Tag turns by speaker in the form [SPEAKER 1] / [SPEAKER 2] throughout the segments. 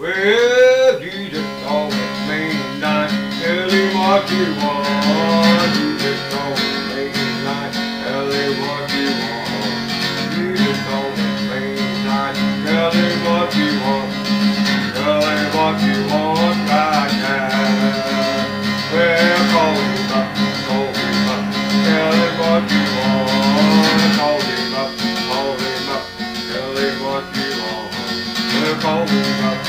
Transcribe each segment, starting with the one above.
[SPEAKER 1] Well, Jesus on his main line, tell him what you want. Jesus on his main line, tell him what you want. Jesus on his main line, tell him what you want. Tell him what you want right now. Well, call him up, tell him what you want. Call him up, tell him what you want. Well, call him up,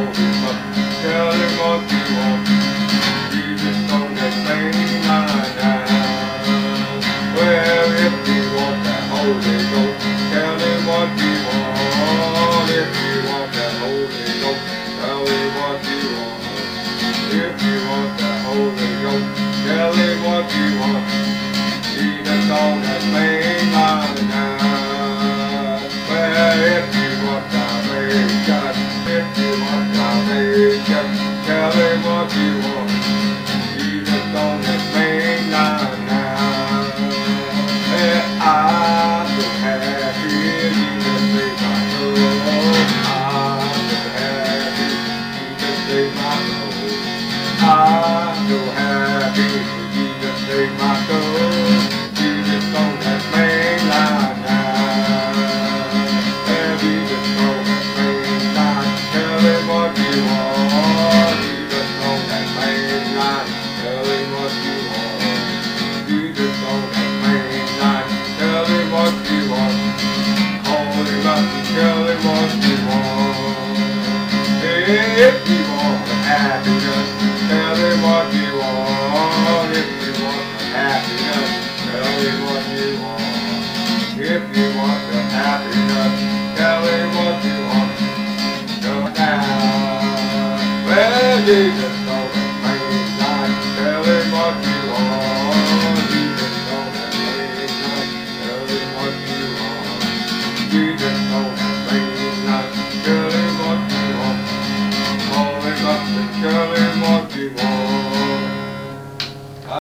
[SPEAKER 1] tell him what you want. Jesus on that main line now. Well, if you want that Holy Ghost, tell him what you want. If you want that Holy Ghost, tell him what you want. If you want that Holy Ghost, tell him what you want. Jesus on that main line now. Well, if you want salvation, if you want salvation, tell him what you want. Jesus on that main line now. Well, I'm so happy, Jesus saved my soul. I'm so happy, Jesus saved my soul. I'm so happy, Jesus saved my soul. Jesus on that main line now. Well, Jesus on that main line, tell him what you want. Jesus on that main line, tell him what you want. Jesus on that main line, tell him what you want. Call him up and tell him what you want. Hey, if you want happiness, tell him what you want. If you want happiness, tell him what you want. If you want the happiness, tell him what you want. Go now. Well, Jesus